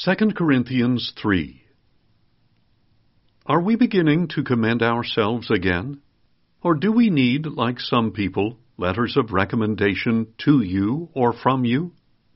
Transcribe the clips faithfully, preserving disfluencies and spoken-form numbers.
Second Corinthians three. Are we beginning to commend ourselves again? Or do we need, like some people, letters of recommendation to you or from you?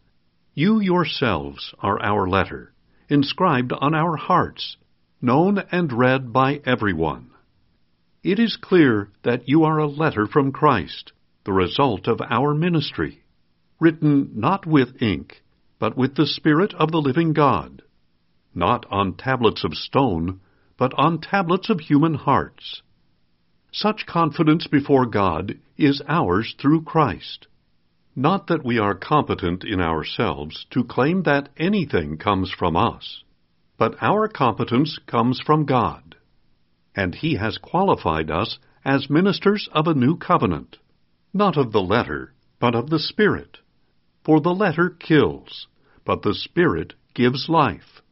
You yourselves are our letter, inscribed on our hearts, known and read by everyone. It is clear that you are a letter from Christ, the result of our ministry, written not with ink, but with the Spirit of the living God, not on tablets of stone, but on tablets of human hearts. Such confidence before God is ours through Christ. Not that we are competent in ourselves to claim that anything comes from us, but our competence comes from God. And He has qualified us as ministers of a new covenant, not of the letter, but of the Spirit. For the letter kills, but the Spirit gives life.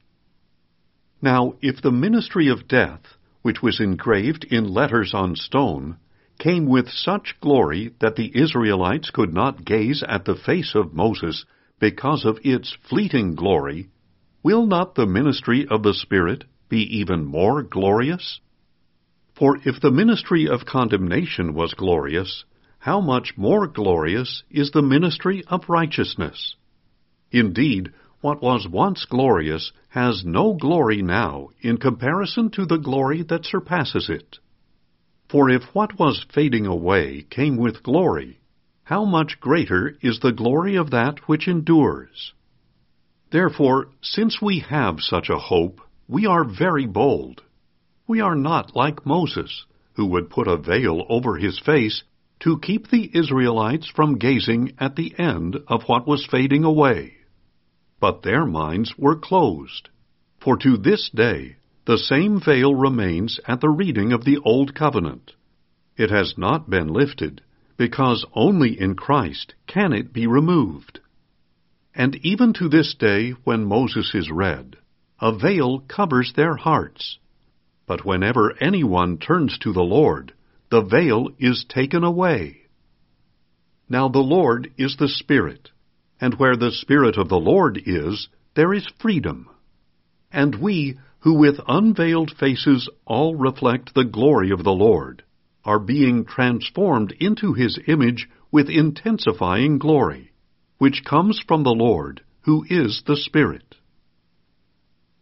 Now, if the ministry of death, which was engraved in letters on stone, came with such glory that the Israelites could not gaze at the face of Moses because of its fleeting glory, will not the ministry of the Spirit be even more glorious? For if the ministry of condemnation was glorious, how much more glorious is the ministry of righteousness? Indeed, what was once glorious has no glory now in comparison to the glory that surpasses it. For if what was fading away came with glory, how much greater is the glory of that which endures? Therefore, since we have such a hope, we are very bold. We are not like Moses, who would put a veil over his face to keep the Israelites from gazing at the end of what was fading away. But their minds were closed, for to this day the same veil remains at the reading of the Old Covenant. It has not been lifted, because only in Christ can it be removed. And even to this day, when Moses is read, a veil covers their hearts. But whenever anyone turns to the Lord, the veil is taken away. Now the Lord is the Spirit, and where the Spirit of the Lord is, there is freedom. And we, who with unveiled faces all reflect the glory of the Lord, are being transformed into His image with intensifying glory, which comes from the Lord, who is the Spirit.